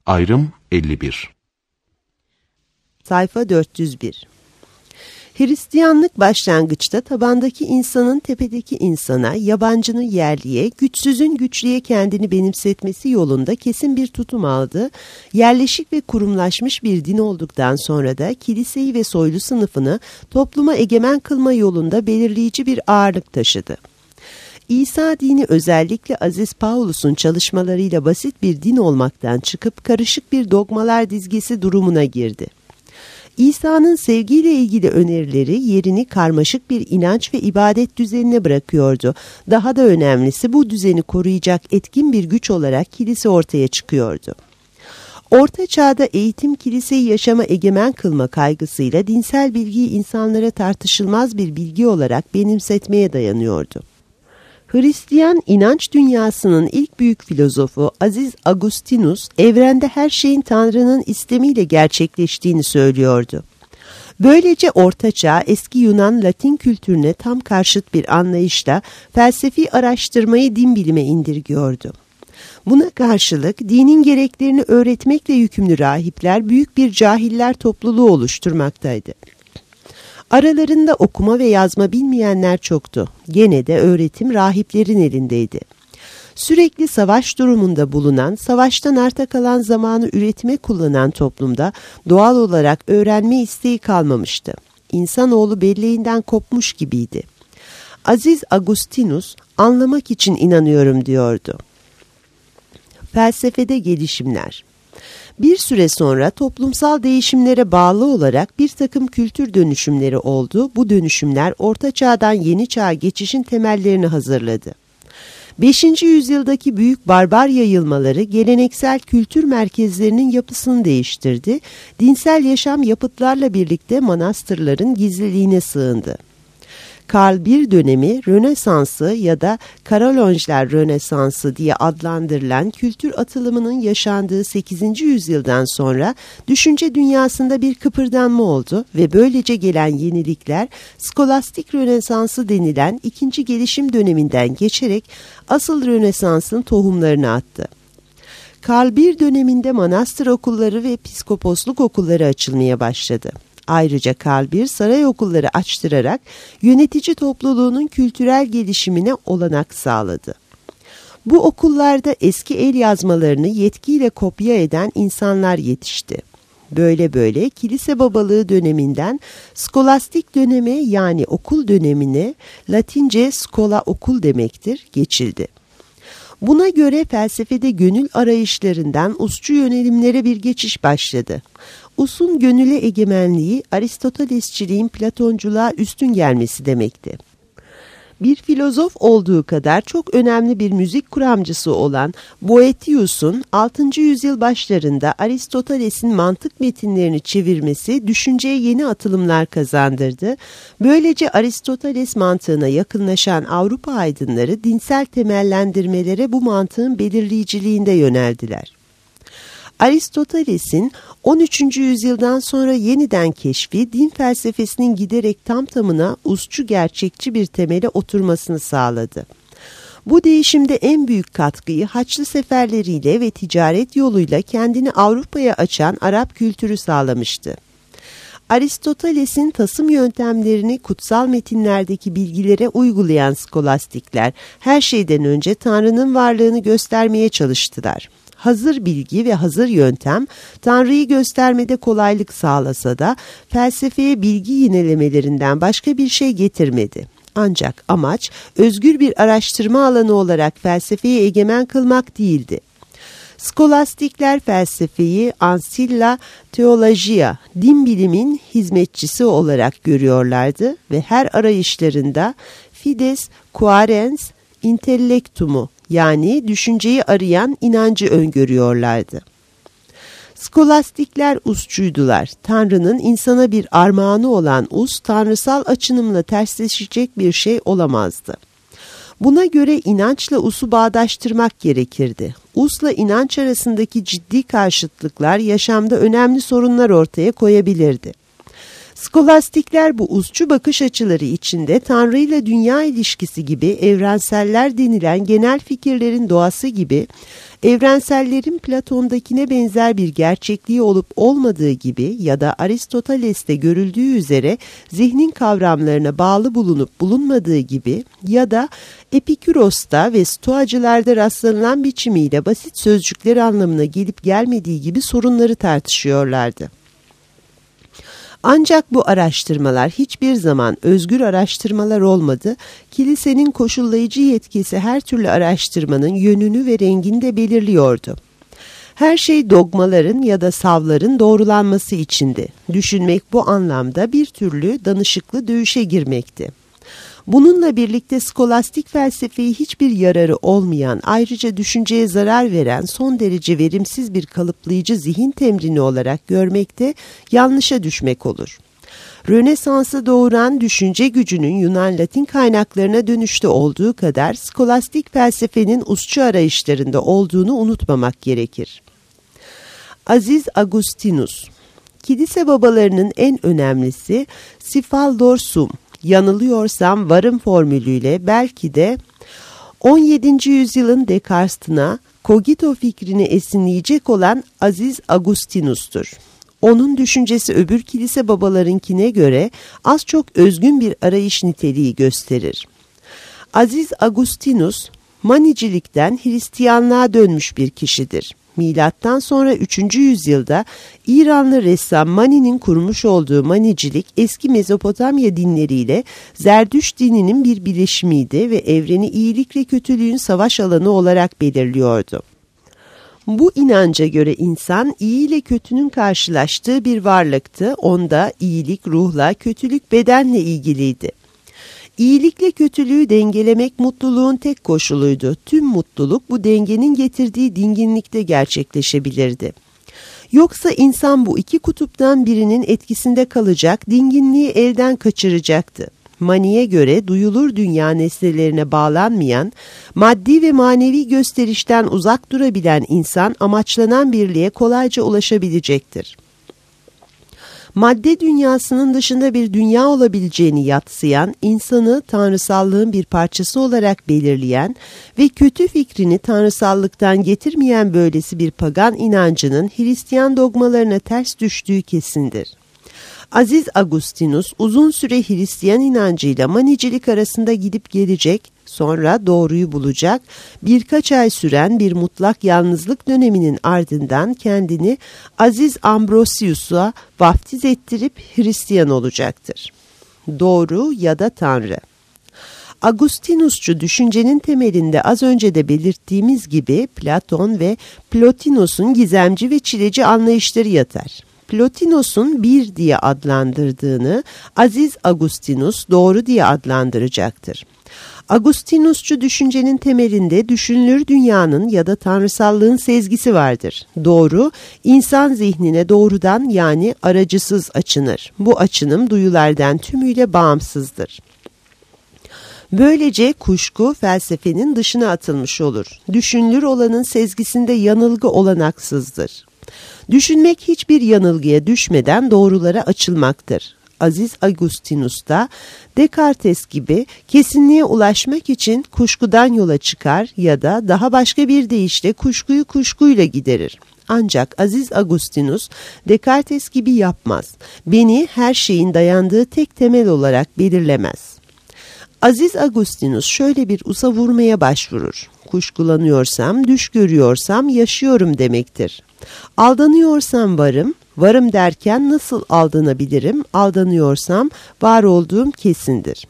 Ayrım 51. Sayfa 401. Hristiyanlık başlangıçta tabandaki insanın tepedeki insana, yabancının yerliye, güçsüzün güçlüye kendini benimsetmesi yolunda kesin bir tutum aldı. Yerleşik ve kurumlaşmış bir din olduktan sonra da kiliseyi ve soylu sınıfını topluma egemen kılma yolunda belirleyici bir ağırlık taşıdı. İsa dini özellikle Aziz Paulus'un çalışmalarıyla basit bir din olmaktan çıkıp karışık bir dogmalar dizgesi durumuna girdi. İsa'nın sevgiyle ilgili önerileri yerini karmaşık bir inanç ve ibadet düzenine bırakıyordu. Daha da önemlisi bu düzeni koruyacak etkin bir güç olarak kilise ortaya çıkıyordu. Orta Çağ'da eğitim kiliseyi yaşama egemen kılma kaygısıyla dinsel bilgiyi insanlara tartışılmaz bir bilgi olarak benimsetmeye dayanıyordu. Hristiyan inanç dünyasının ilk büyük filozofu Aziz Agustinus, evrende her şeyin Tanrı'nın istemiyle gerçekleştiğini söylüyordu. Böylece Orta Çağ, eski Yunan Latin kültürüne tam karşıt bir anlayışla felsefi araştırmayı din bilime indirgiyordu. Buna karşılık dinin gereklerini öğretmekle yükümlü rahipler büyük bir cahiller topluluğu oluşturmaktaydı. Aralarında okuma ve yazma bilmeyenler çoktu. Gene de öğretim rahiplerin elindeydi. Sürekli savaş durumunda bulunan, savaştan arta kalan zamanı üretime kullanan toplumda doğal olarak öğrenme isteği kalmamıştı. İnsanoğlu belleğinden kopmuş gibiydi. Aziz Agustinus, anlamak için inanıyorum diyordu. Felsefede gelişimler. Bir süre sonra toplumsal değişimlere bağlı olarak bir takım kültür dönüşümleri oldu. Bu dönüşümler Orta Çağ'dan Yeni Çağ'a geçişin temellerini hazırladı. 5. yüzyıldaki büyük barbar yayılmaları geleneksel kültür merkezlerinin yapısını değiştirdi. Dinsel yaşam yapıtlarla birlikte manastırların gizliliğine sığındı. Karl I dönemi Rönesans'ı ya da Karolojler Rönesansı diye adlandırılan kültür atılımının yaşandığı 8. yüzyıldan sonra düşünce dünyasında bir kıpırdanma oldu ve böylece gelen yenilikler skolastik Rönesansı denilen ikinci gelişim döneminden geçerek asıl Rönesans'ın tohumlarını attı. Karl I döneminde manastır okulları ve piskoposluk okulları açılmaya başladı. Ayrıca Karl I saray okulları açtırarak yönetici topluluğunun kültürel gelişimine olanak sağladı. Bu okullarda eski el yazmalarını yetkiyle kopya eden insanlar yetişti. Böyle kilise babalığı döneminden skolastik döneme yani okul dönemine, Latince skola okul demektir, geçildi. Buna göre felsefede gönül arayışlarından usçu yönelimlere bir geçiş başladı. Us'un gönüle egemenliği Aristotelesçiliğin Platonculuğa üstün gelmesi demekti. Bir filozof olduğu kadar çok önemli bir müzik kuramcısı olan Boethius'un 6. yüzyıl başlarında Aristoteles'in mantık metinlerini çevirmesi düşünceye yeni atılımlar kazandırdı. Böylece Aristoteles mantığına yakınlaşan Avrupa aydınları dinsel temellendirmelere bu mantığın belirleyiciliğinde yöneldiler. Aristoteles'in 13. yüzyıldan sonra yeniden keşfi din felsefesinin giderek tam tamına usçu gerçekçi bir temele oturmasını sağladı. Bu değişimde en büyük katkıyı Haçlı seferleriyle ve ticaret yoluyla kendini Avrupa'ya açan Arap kültürü sağlamıştı. Aristoteles'in tasım yöntemlerini kutsal metinlerdeki bilgilere uygulayan skolastikler her şeyden önce Tanrı'nın varlığını göstermeye çalıştılar. Hazır bilgi ve hazır yöntem Tanrı'yı göstermede kolaylık sağlasa da felsefeye bilgi yinelemelerinden başka bir şey getirmedi. Ancak amaç özgür bir araştırma alanı olarak felsefeyi egemen kılmak değildi. Skolastikler felsefeyi ancilla theologia, din bilimin hizmetçisi olarak görüyorlardı ve her arayışlarında fides quaerens intellectumu yani düşünceyi arayan inancı öngörüyorlardı. Skolastikler usçuydular. Tanrı'nın insana bir armağanı olan us, tanrısal açınımla tersleşecek bir şey olamazdı. Buna göre inançla usu bağdaştırmak gerekirdi. Usla inanç arasındaki ciddi karşıtlıklar yaşamda önemli sorunlar ortaya koyabilirdi. Skolastikler bu uzçu bakış açıları içinde Tanrı ile dünya ilişkisi gibi, evrenseller denilen genel fikirlerin doğası gibi, evrensellerin Platon'dakine benzer bir gerçekliği olup olmadığı gibi ya da Aristoteles'te görüldüğü üzere zihnin kavramlarına bağlı bulunup bulunmadığı gibi ya da Epiküros'ta ve Stoacılarda rastlanılan biçimiyle basit sözcükler anlamına gelip gelmediği gibi sorunları tartışıyorlardı. Ancak bu araştırmalar hiçbir zaman özgür araştırmalar olmadı. Kilisenin koşullayıcı yetkisi her türlü araştırmanın yönünü ve rengini de belirliyordu. Her şey dogmaların ya da savların doğrulanması içindi. Düşünmek bu anlamda bir türlü danışıklı dövüşe girmekti. Bununla birlikte skolastik felsefeyi hiçbir yararı olmayan, ayrıca düşünceye zarar veren son derece verimsiz bir kalıplayıcı zihin temrini olarak görmekte yanlışa düşmek olur. Rönesans'ı doğuran düşünce gücünün Yunan-Latin kaynaklarına dönüşte olduğu kadar skolastik felsefenin usçu arayışlarında olduğunu unutmamak gerekir. Aziz Agustinus, kilise babalarının en önemlisi Sifaldor Sum, yanılıyorsam varım formülüyle belki de 17. yüzyılın Descartes'ına kogito fikrini esinleyecek olan Aziz Agustinus'tur. Onun düşüncesi öbür kilise babalarınkine göre az çok özgün bir arayış niteliği gösterir. Aziz Agustinus, Manicilikten Hristiyanlığa dönmüş bir kişidir. Milattan sonra 3. yüzyılda İranlı ressam Mani'nin kurmuş olduğu Manicilik, eski Mezopotamya dinleriyle Zerdüşt dininin bir bileşimiydi ve evreni iyilikle kötülüğün savaş alanı olarak belirliyordu. Bu inanca göre insan iyi ile kötünün karşılaştığı bir varlıktı. Onda iyilik ruhla, kötülük bedenle ilgiliydi. İyilikle kötülüğü dengelemek mutluluğun tek koşuluydu. Tüm mutluluk bu dengenin getirdiği dinginlikte gerçekleşebilirdi. Yoksa insan bu iki kutuptan birinin etkisinde kalacak, dinginliği elden kaçıracaktı. Mani'ye göre duyulur dünya nesnelerine bağlanmayan, maddi ve manevi gösterişten uzak durabilen insan amaçlanan birliğe kolayca ulaşabilecektir. Madde dünyasının dışında bir dünya olabileceğini yatsıyan, insanı tanrısallığın bir parçası olarak belirleyen ve kötü fikrini tanrısallıktan getirmeyen böylesi bir pagan inancının Hristiyan dogmalarına ters düştüğü kesindir. Aziz Agustinus uzun süre Hristiyan inancıyla Manicilik arasında gidip gelecek, sonra doğruyu bulacak, birkaç ay süren bir mutlak yalnızlık döneminin ardından kendini Aziz Ambrosius'a vaftiz ettirip Hristiyan olacaktır. Doğru ya da Tanrı. Agustinusçu düşüncenin temelinde az önce de belirttiğimiz gibi Platon ve Plotinos'un gizemci ve çileci anlayışları yatar. Plotinos'un bir diye adlandırdığını Aziz Agustinus doğru diye adlandıracaktır. Agustinusçu düşüncenin temelinde düşünülür dünyanın ya da tanrısallığın sezgisi vardır. Doğru, insan zihnine doğrudan yani aracısız açınır. Bu açınım duyulardan tümüyle bağımsızdır. Böylece kuşku felsefenin dışına atılmış olur. Düşünülür olanın sezgisinde yanılgı olanaksızdır. Düşünmek hiçbir yanılgıya düşmeden doğrulara açılmaktır. Aziz Agustinus da Descartes gibi kesinliğe ulaşmak için kuşkudan yola çıkar ya da daha başka bir deyişle kuşkuyu kuşkuyla giderir. Ancak Aziz Agustinus Descartes gibi yapmaz. Beni her şeyin dayandığı tek temel olarak belirlemez. Aziz Agustinus şöyle bir usa vurmaya başvurur. Kuşkulanıyorsam, düş görüyorsam yaşıyorum demektir. Aldanıyorsam varım, varım derken nasıl aldanabilirim? Aldanıyorsam var olduğum kesindir.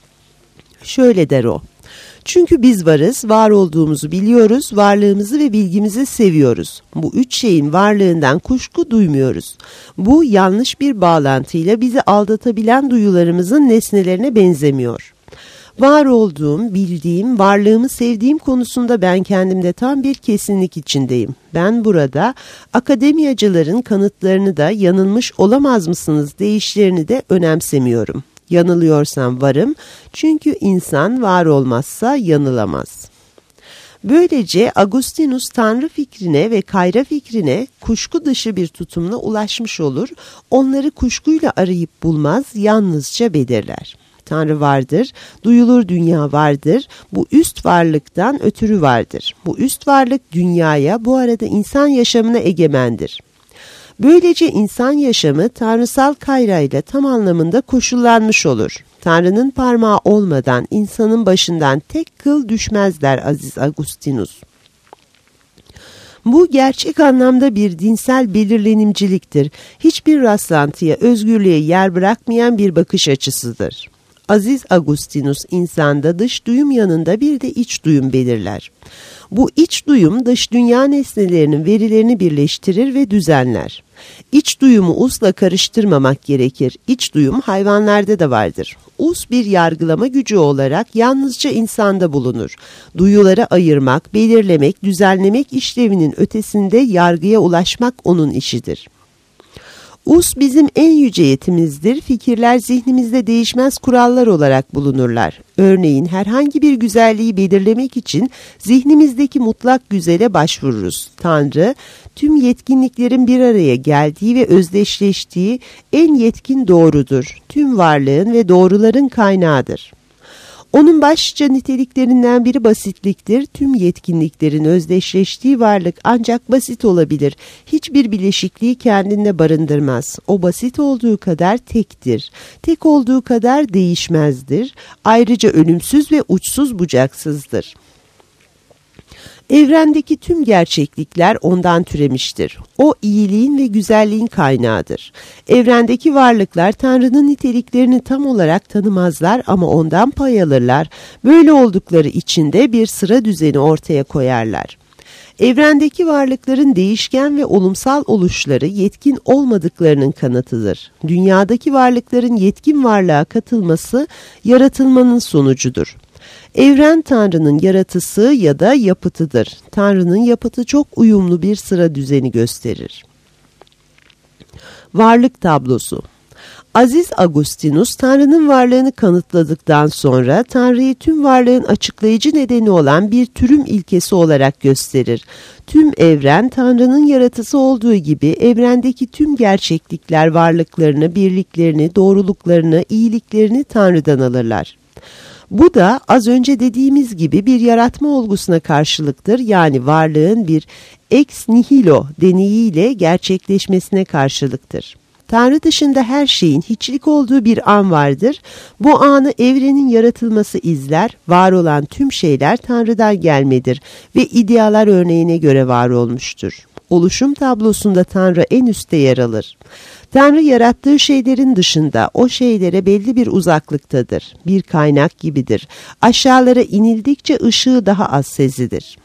Şöyle der o. Çünkü biz varız, var olduğumuzu biliyoruz, varlığımızı ve bilgimizi seviyoruz. Bu üç şeyin varlığından kuşku duymuyoruz. Bu yanlış bir bağlantıyla bizi aldatabilen duyularımızın nesnelerine benzemiyor. Var olduğum, bildiğim, varlığımı sevdiğim konusunda ben kendimde tam bir kesinlik içindeyim. Ben burada akademiyacıların kanıtlarını da yanılmış olamaz mısınız deyişlerini de önemsemiyorum. Yanılıyorsam varım çünkü insan var olmazsa yanılamaz. Böylece Agustinus Tanrı fikrine ve kayra fikrine kuşku dışı bir tutumla ulaşmış olur, onları kuşkuyla arayıp bulmaz, yalnızca belirler. Tanrı vardır, duyulur dünya vardır, bu üst varlıktan ötürü vardır. Bu üst varlık dünyaya, bu arada insan yaşamına egemendir. Böylece insan yaşamı tanrısal kayrayla tam anlamında koşullanmış olur. Tanrı'nın parmağı olmadan insanın başından tek kıl düşmez der Aziz Agustinus. Bu gerçek anlamda bir dinsel belirlenimciliktir. Hiçbir rastlantıya, özgürlüğe yer bırakmayan bir bakış açısıdır. Aziz Agustinus insanda dış duyum yanında bir de iç duyum belirler. Bu iç duyum dış dünya nesnelerinin verilerini birleştirir ve düzenler. İç duyumu usla karıştırmamak gerekir. İç duyum hayvanlarda da vardır. Us bir yargılama gücü olarak yalnızca insanda bulunur. Duyuları ayırmak, belirlemek, düzenlemek işlevinin ötesinde yargıya ulaşmak onun işidir. Us bizim en yüce yetimizdir. Fikirler zihnimizde değişmez kurallar olarak bulunurlar. Örneğin herhangi bir güzelliği belirlemek için zihnimizdeki mutlak güzele başvururuz. Tanrı, tüm yetkinliklerin bir araya geldiği ve özdeşleştiği en yetkin doğrudur. Tüm varlığın ve doğruların kaynağıdır. Onun başlıca niteliklerinden biri basitliktir. Tüm yetkinliklerin özdeşleştiği varlık ancak basit olabilir. Hiçbir bileşikliği kendinde barındırmaz. O basit olduğu kadar tektir. Tek olduğu kadar değişmezdir. Ayrıca ölümsüz ve uçsuz bucaksızdır. Evrendeki tüm gerçeklikler ondan türemiştir. O iyiliğin ve güzelliğin kaynağıdır. Evrendeki varlıklar Tanrı'nın niteliklerini tam olarak tanımazlar ama ondan pay alırlar. Böyle oldukları için de bir sıra düzeni ortaya koyarlar. Evrendeki varlıkların değişken ve olumsal oluşları yetkin olmadıklarının kanıtıdır. Dünyadaki varlıkların yetkin varlığa katılması yaratılmanın sonucudur. Evren Tanrı'nın yaratısı ya da yapıtıdır. Tanrı'nın yapıtı çok uyumlu bir sıra düzeni gösterir. Varlık tablosu. Aziz Agustinus, Tanrı'nın varlığını kanıtladıktan sonra Tanrı'yı tüm varlığın açıklayıcı nedeni olan bir türüm ilkesi olarak gösterir. Tüm evren Tanrı'nın yaratısı olduğu gibi evrendeki tüm gerçeklikler varlıklarını, birliklerini, doğruluklarını, iyiliklerini Tanrı'dan alırlar. Bu da az önce dediğimiz gibi bir yaratma olgusuna karşılıktır, yani varlığın bir ex nihilo deneyiyle gerçekleşmesine karşılıktır. Tanrı dışında her şeyin hiçlik olduğu bir an vardır. Bu anı evrenin yaratılması izler, var olan tüm şeyler Tanrı'dan gelmedir ve idealar örneğine göre var olmuştur. Oluşum tablosunda Tanrı en üstte yer alır. Tanrı yarattığı şeylerin dışında o şeylere belli bir uzaklıktadır. Bir kaynak gibidir. Aşağılara inildikçe ışığı daha az sezilir.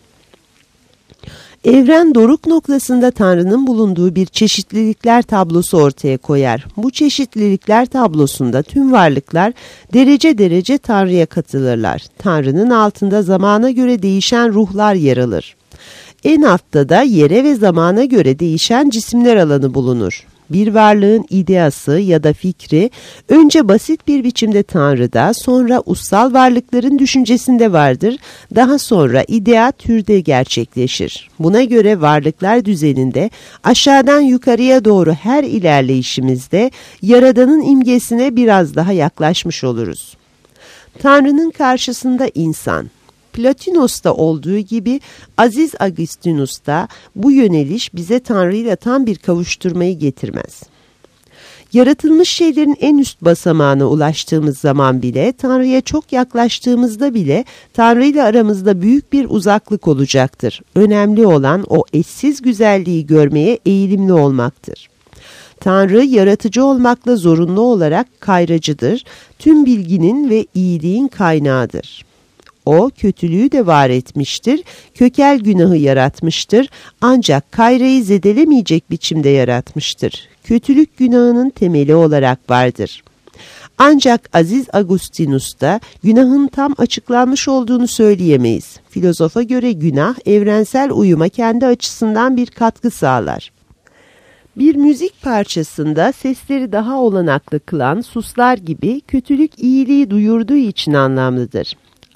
Evren doruk noktasında Tanrı'nın bulunduğu bir çeşitlilikler tablosu ortaya koyar. Bu çeşitlilikler tablosunda tüm varlıklar derece derece Tanrı'ya katılırlar. Tanrı'nın altında zamana göre değişen ruhlar yer alır. En altta da yere ve zamana göre değişen cisimler alanı bulunur. Bir varlığın ideası ya da fikri önce basit bir biçimde Tanrı'da, sonra ussal varlıkların düşüncesinde vardır, daha sonra idea türde gerçekleşir. Buna göre varlıklar düzeninde aşağıdan yukarıya doğru her ilerleyişimizde Yaradan'ın imgesine biraz daha yaklaşmış oluruz. Tanrı'nın karşısında insan. Plotinos'ta olduğu gibi Aziz Agustinus'ta bu yöneliş bize Tanrı ile tam bir kavuşturmayı getirmez. Yaratılmış şeylerin en üst basamağına ulaştığımız zaman bile, Tanrı'ya çok yaklaştığımızda bile Tanrı ile aramızda büyük bir uzaklık olacaktır. Önemli olan o eşsiz güzelliği görmeye eğilimli olmaktır. Tanrı yaratıcı olmakla zorunlu olarak kayracıdır, tüm bilginin ve iyiliğin kaynağıdır. O kötülüğü de var etmiştir, kökel günahı yaratmıştır, ancak kayrayı zedelemeyecek biçimde yaratmıştır. Kötülük günahının temeli olarak vardır. Ancak Aziz Agustinus'ta günahın tam açıklanmış olduğunu söyleyemeyiz. Filozofa göre günah evrensel uyuma kendi açısından bir katkı sağlar. Bir müzik parçasında sesleri daha olanaklı kılan suslar gibi kötülük iyiliği duyurduğu için anlamlıdır.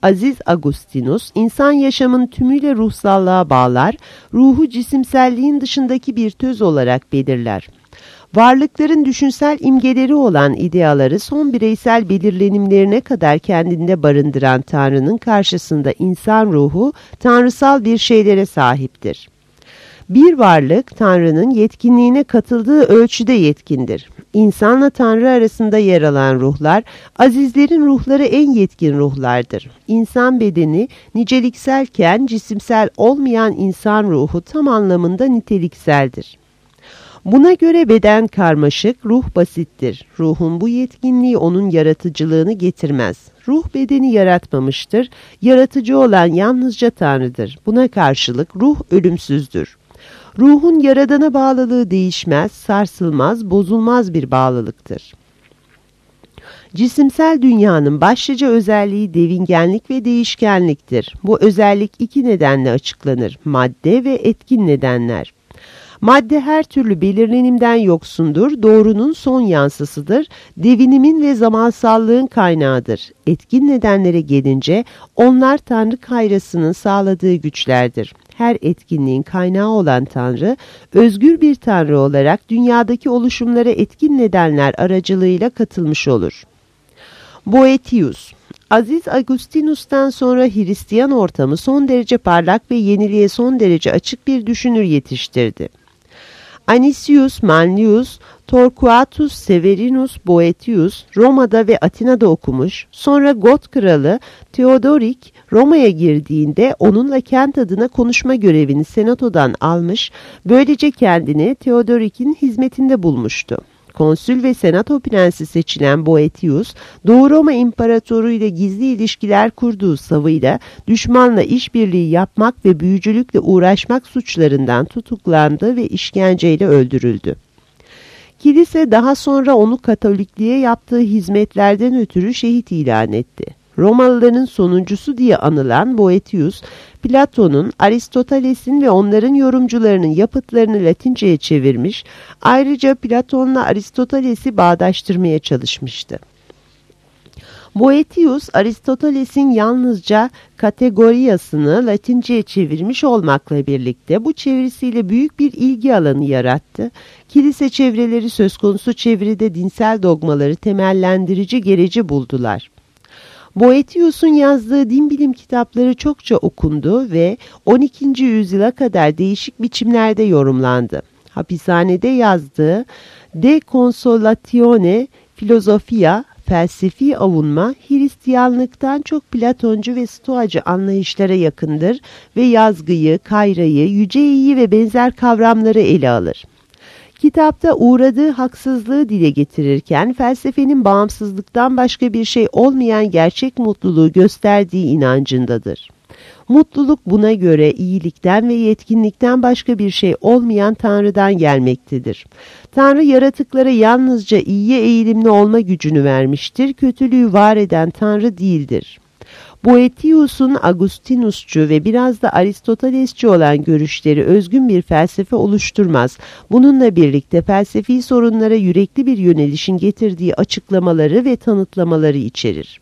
Aziz Agustinus, insan yaşamın tümüyle ruhsallığa bağlar, ruhu cisimselliğin dışındaki bir töz olarak belirler. Varlıkların düşünsel imgeleri olan ideaları son bireysel belirlenimlerine kadar kendinde barındıran Tanrı'nın karşısında insan ruhu tanrısal bir şeylere sahiptir. Bir varlık Tanrı'nın yetkinliğine katıldığı ölçüde yetkindir. İnsanla Tanrı arasında yer alan ruhlar, azizlerin ruhları en yetkin ruhlardır. İnsan bedeni nicelikselken cisimsel olmayan insan ruhu tam anlamında nitelikseldir. Buna göre beden karmaşık, ruh basittir. Ruhun bu yetkinliği onun yaratıcılığını getirmez. Ruh bedeni yaratmamıştır. Yaratıcı olan yalnızca Tanrı'dır. Buna karşılık ruh ölümsüzdür. Ruhun Yaradan'a bağlılığı değişmez, sarsılmaz, bozulmaz bir bağlılıktır. Cisimsel dünyanın başlıca özelliği devingenlik ve değişkenliktir. Bu özellik iki nedenle açıklanır: madde ve etkin nedenler. Madde her türlü belirlenimden yoksundur, doğrunun son yansısıdır, devinimin ve zamansallığın kaynağıdır. Etkin nedenlere gelince onlar Tanrı kayrasının sağladığı güçlerdir. Her etkinliğin kaynağı olan Tanrı, özgür bir Tanrı olarak dünyadaki oluşumlara etkin nedenler aracılığıyla katılmış olur. Boethius, Aziz Agustinus'tan sonra Hristiyan ortamı son derece parlak ve yeniliğe son derece açık bir düşünür yetiştirdi. Anicius Manlius, Torquatus Severinus Boethius Roma'da ve Atina'da okumuş, sonra Got kralı Theodorik Roma'ya girdiğinde onunla kent adına konuşma görevini senatodan almış, böylece kendini Theodorik'in hizmetinde bulmuştu. Konsül ve senato prensi seçilen Boethius, Doğu Roma İmparatoru ile gizli ilişkiler kurduğu savıyla düşmanla işbirliği yapmak ve büyücülükle uğraşmak suçlarından tutuklandı ve işkenceyle öldürüldü. Kilise daha sonra onu Katolikliğe yaptığı hizmetlerden ötürü şehit ilan etti. Romalıların sonuncusu diye anılan Boethius, Platon'un, Aristoteles'in ve onların yorumcularının yapıtlarını Latince'ye çevirmiş, ayrıca Platon'la Aristoteles'i bağdaştırmaya çalışmıştı. Boethius, Aristoteles'in yalnızca kategoriyasını Latince'ye çevirmiş olmakla birlikte bu çevirisiyle büyük bir ilgi alanı yarattı. Kilise çevreleri söz konusu çeviride dinsel dogmaları temellendirici gereci buldular. Boethius'un yazdığı din bilim kitapları çokça okundu ve 12. yüzyıla kadar değişik biçimlerde yorumlandı. Hapishanede yazdığı De Consolatione Philosophia, felsefi avunma, Hristiyanlıktan çok Platoncu ve Stoacı anlayışlara yakındır ve yazgıyı, kayrayı, yüce iyi ve benzer kavramları ele alır. Kitapta uğradığı haksızlığı dile getirirken felsefenin bağımsızlıktan başka bir şey olmayan gerçek mutluluğu gösterdiği inancındadır. Mutluluk buna göre iyilikten ve yetkinlikten başka bir şey olmayan Tanrı'dan gelmektedir. Tanrı yaratıklara yalnızca iyiye eğilimli olma gücünü vermiştir, kötülüğü var eden Tanrı değildir. Boethius'un Agustinusçu ve biraz da Aristotelesçi olan görüşleri özgün bir felsefe oluşturmaz. Bununla birlikte felsefi sorunlara yürekli bir yönelişin getirdiği açıklamaları ve tanıtlamaları içerir.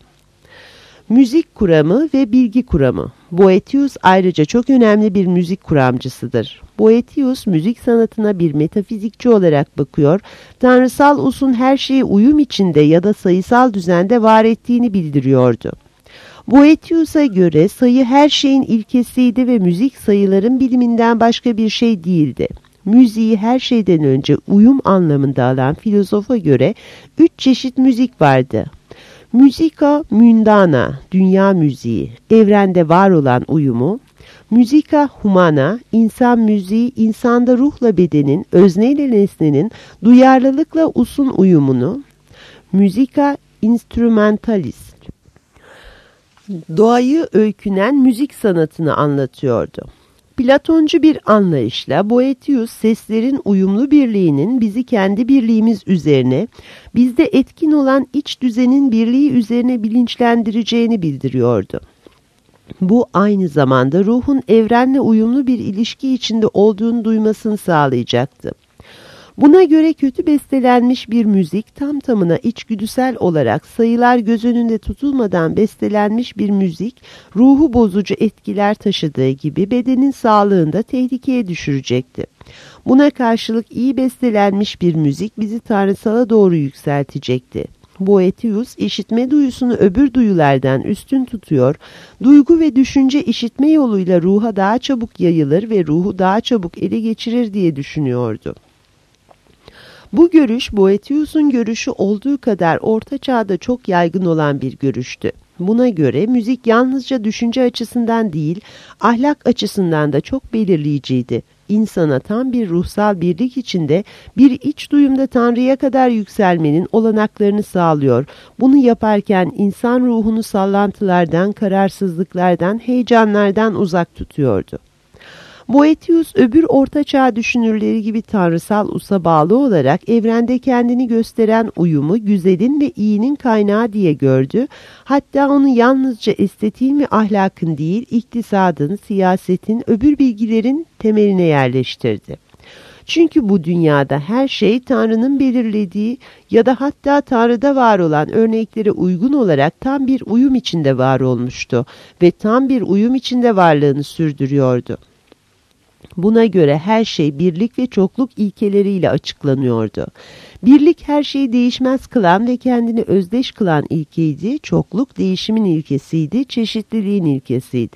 Müzik kuramı ve bilgi kuramı. Boethius ayrıca çok önemli bir müzik kuramcısıdır. Boethius müzik sanatına bir metafizikçi olarak bakıyor, tanrısal usun her şeyi uyum içinde ya da sayısal düzende var ettiğini bildiriyordu. Boethius'a göre sayı her şeyin ilkesiydi ve müzik sayıların biliminden başka bir şey değildi. Müziği her şeyden önce uyum anlamında alan filozofa göre 3 çeşit müzik vardı. Musica mundana, dünya müziği, evrende var olan uyumu. Musica humana, insan müziği, insanda ruhla bedenin, özneyle nesnenin duyarlılıkla usun uyumunu. Musica instrumentalis, doğayı öykünen müzik sanatını anlatıyordu. Platoncu bir anlayışla Boethius seslerin uyumlu birliğinin bizi kendi birliğimiz üzerine, bizde etkin olan iç düzenin birliği üzerine bilinçlendireceğini bildiriyordu. Bu aynı zamanda ruhun evrenle uyumlu bir ilişki içinde olduğunu duymasını sağlayacaktı. Buna göre kötü bestelenmiş bir müzik tam tamına içgüdüsel olarak sayılar göz önünde tutulmadan bestelenmiş bir müzik ruhu bozucu etkiler taşıdığı gibi bedenin sağlığını da tehlikeye düşürecekti. Buna karşılık iyi bestelenmiş bir müzik bizi tanrısala doğru yükseltecekti. Boethius işitme duyusunu öbür duyulardan üstün tutuyor, duygu ve düşünce işitme yoluyla ruha daha çabuk yayılır ve ruhu daha çabuk ele geçirir diye düşünüyordu. Bu görüş Boethius'un görüşü olduğu kadar Orta Çağ'da çok yaygın olan bir görüştü. Buna göre müzik yalnızca düşünce açısından değil, ahlak açısından da çok belirleyiciydi. İnsana tam bir ruhsal birlik içinde bir iç duyumda Tanrı'ya kadar yükselmenin olanaklarını sağlıyor. Bunu yaparken insan ruhunu sallantılardan, kararsızlıklardan, heyecanlardan uzak tutuyordu. Boethius öbür ortaçağ düşünürleri gibi tanrısal usa bağlı olarak evrende kendini gösteren uyumu güzelin ve iyinin kaynağı diye gördü. Hatta onu yalnızca estetiğin ve ahlakın değil, iktisadın, siyasetin, öbür bilgilerin temeline yerleştirdi. Çünkü bu dünyada her şey Tanrı'nın belirlediği ya da hatta Tanrı'da var olan örneklere uygun olarak tam bir uyum içinde var olmuştu ve tam bir uyum içinde varlığını sürdürüyordu. Buna göre her şey birlik ve çokluk ilkeleriyle açıklanıyordu. Birlik her şeyi değişmez kılan ve kendini özdeş kılan ilkeydi, çokluk değişimin ilkesiydi, çeşitliliğin ilkesiydi.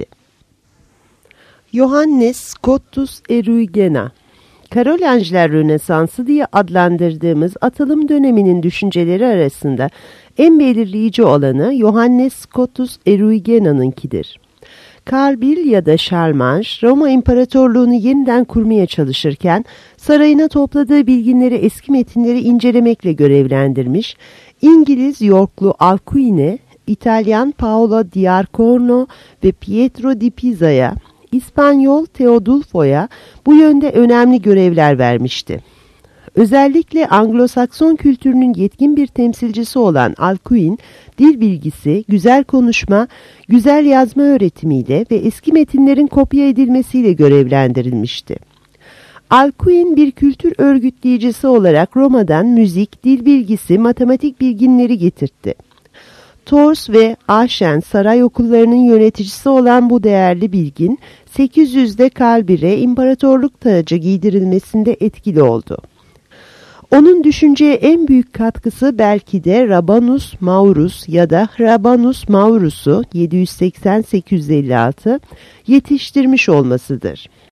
Johannes Scotus Erugena, Karolingiler Rönesansı diye adlandırdığımız atılım döneminin düşünceleri arasında en belirleyici olanı Johannes Scotus Erugena'nınkidir. Karl Bill ya da Charlemagne, Roma İmparatorluğunu yeniden kurmaya çalışırken sarayına topladığı bilginleri eski metinleri incelemekle görevlendirmiş, İngiliz Yorklu Alcuine, İtalyan Paolo Diacorno ve Pietro di Pisa'ya, İspanyol Teodulfo'ya bu yönde önemli görevler vermişti. Özellikle Anglo-Sakson kültürünün yetkin bir temsilcisi olan Alcuin, dil bilgisi, güzel konuşma, güzel yazma öğretimiyle ve eski metinlerin kopya edilmesiyle görevlendirilmişti. Alcuin bir kültür örgütleyicisi olarak Roma'dan müzik, dil bilgisi, matematik bilginleri getirtti. Tours ve Aachen saray okullarının yöneticisi olan bu değerli bilgin, 800'de Kalbir'e imparatorluk tacı giydirilmesinde etkili oldu. Onun düşünceye en büyük katkısı belki de Rabanus Maurus ya da Rabanus Maurus'u 780-856 yetiştirmiş olmasıdır.